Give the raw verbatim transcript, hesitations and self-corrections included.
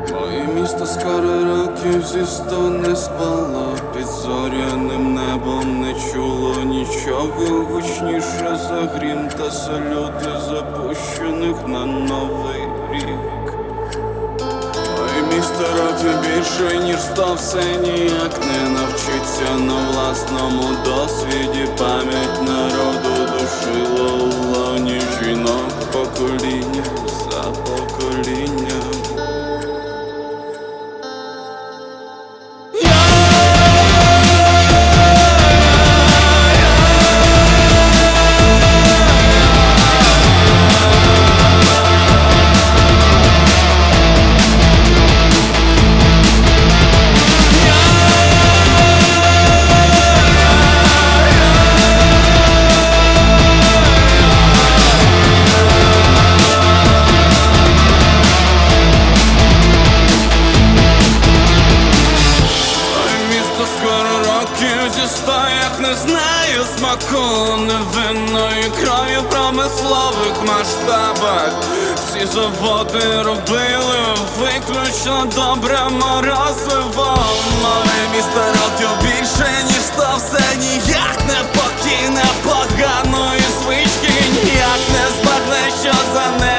Моє місто скоро років зі сто не спало, під зоряним небом не чуло нічого гучніше за грім та салюти запущених на новий рік. Моє місто років більше, ніж сто, все ніяк не навчиться на власному досвіді. Пам'ять народу душила у лоні жінок покоління за поколінням. Як не знаю смаку невинної крові в промислових масштабах. Всі заводи робили виключно добре морозиво. Моє місто років більше, ніж сто, все ніяк не покине поганої звички, ніяк не збагне, що за не